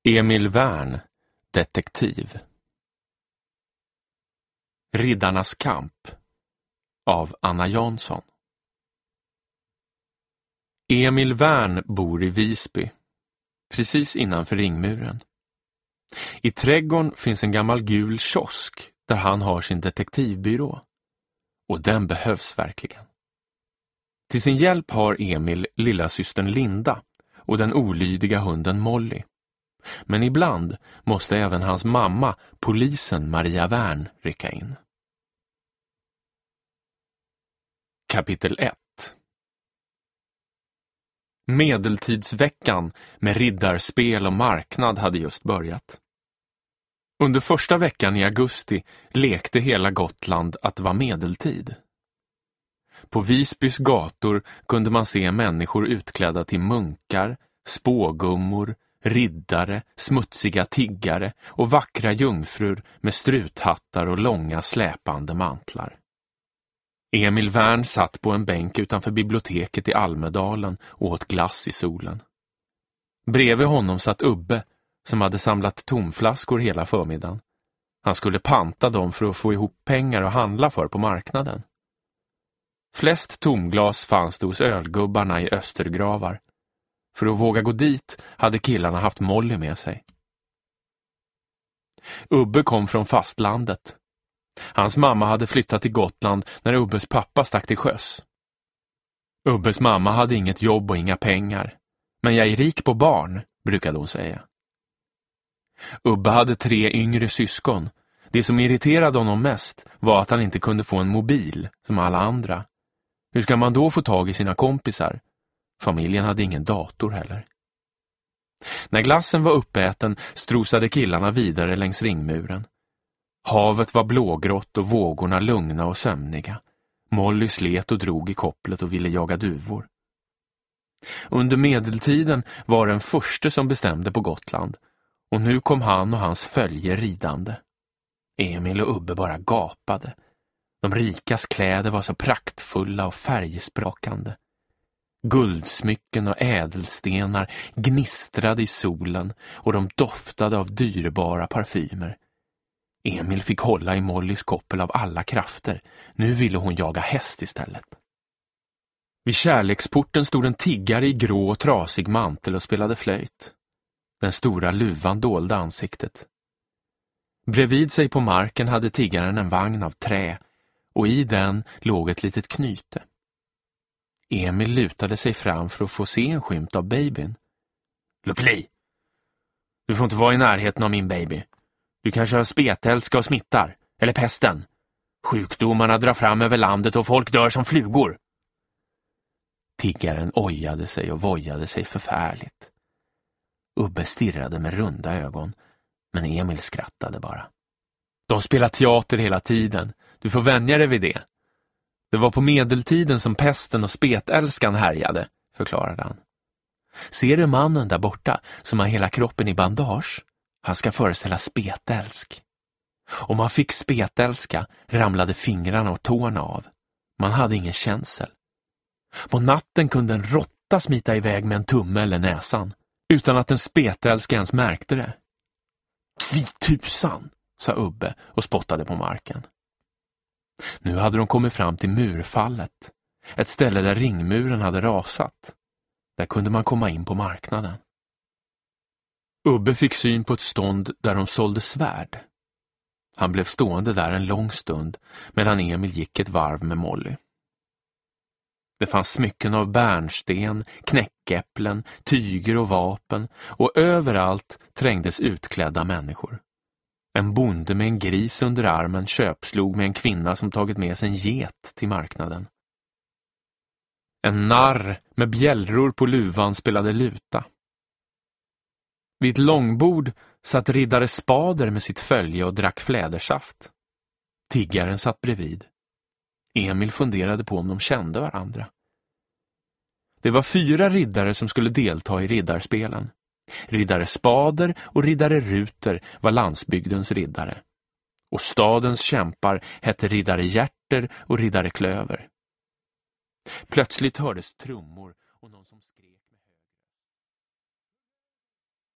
Emil Wern, detektiv. Riddarnas kamp av Anna Jansson. Emil Wern bor i Visby, precis innanför ringmuren. I trädgården finns en gammal gul kiosk där han har sin detektivbyrå. Och den behövs verkligen. Till sin hjälp har Emil lilla systern Linda och den olydiga hunden Molly. Men ibland måste även hans mamma, polisen Maria Wern, rycka in. Kapitel 1. Medeltidsveckan med riddarspel och marknad hade just börjat. Under första veckan i augusti lekte hela Gotland att det var medeltid. På Visbys gator kunde man se människor utklädda till munkar, spågummor, riddare, smutsiga tiggare och vackra jungfrur med struthattar och långa släpande mantlar. Emil Wern satt på en bänk utanför biblioteket i Almedalen och åt glass i solen. Bredvid honom satt Ubbe, som hade samlat tomflaskor hela förmiddagen. Han skulle panta dem för att få ihop pengar att handla för på marknaden. Flest tomglas fanns det hos ölgubbarna i Östergravar. För att våga gå dit hade killarna haft Molly med sig. Ubbe kom från fastlandet. Hans mamma hade flyttat till Gotland när Ubbes pappa stack till sjöss. Ubbes mamma hade inget jobb och inga pengar. Men jag är rik på barn, brukade hon säga. Ubbe hade 3 yngre syskon. Det som irriterade honom mest var att han inte kunde få en mobil som alla andra. Hur ska man då få tag i sina kompisar? Familjen hade ingen dator heller. När glassen var uppäten strosade killarna vidare längs ringmuren. Havet var blågrått och vågorna lugna och sömniga. Molly slet och drog i kopplet och ville jaga duvor. Under medeltiden var den förste som bestämde på Gotland. Och nu kom han och hans följe ridande. Emil och Ubbe bara gapade. De rikas kläder var så praktfulla och färgsprakande. Guldsmycken och ädelstenar gnistrade i solen och de doftade av dyrbara parfymer. Emil fick hålla i Mollys koppel av alla krafter. Nu ville hon jaga häst istället. Vid kärleksporten stod en tiggare i grå och trasig mantel och spelade flöjt. Den stora luvan dolde ansiktet. Bredvid sig på marken hade tiggaren en vagn av trä och i den låg ett litet knyte. Emil lutade sig fram för att få se en skymt av babyn. Lupli! Du får inte vara i närheten av min baby. Du kanske har spetälska och smittar. Eller pesten. Sjukdomarna drar fram över landet och folk dör som flugor. Tiggaren ojade sig och vojade sig förfärligt. Ubbe stirrade med runda ögon, men Emil skrattade bara. De spelar teater hela tiden. Du får vänja dig vid det. Det var på medeltiden som pesten och spetälskan härjade, förklarade han. Ser du mannen där borta som har hela kroppen i bandage? Han ska föreställa spetälsk. Om man fick spetälska ramlade fingrarna och tårna av. Man hade ingen känsel. På natten kunde en råtta smita iväg med en tumme eller näsan, utan att en spetälska ens märkte det. Kvitusan, sa Ubbe och spottade på marken. Nu hade de kommit fram till murfallet, ett ställe där ringmuren hade rasat. Där kunde man komma in på marknaden. Ubbe fick syn på ett stånd där de sålde svärd. Han blev stående där en lång stund medan Emil gick ett varv med Molly. Det fanns smycken av bärnsten, knäckäpplen, tyger och vapen och överallt trängdes utklädda människor. En bonde med en gris under armen köpslog med en kvinna som tagit med sig en get till marknaden. En narr med bjällror på luvan spelade luta. Vid ett långbord satt riddare Spader med sitt följe och drack flädersaft. Tiggaren satt bredvid. Emil funderade på om de kände varandra. Det var 4 riddare som skulle delta i riddarspelen. Riddare Spader och riddare Ruter var landsbygdens riddare. Och stadens kämpar hette riddare Hjärter och riddare Klöver. Plötsligt hördes trummor och någon som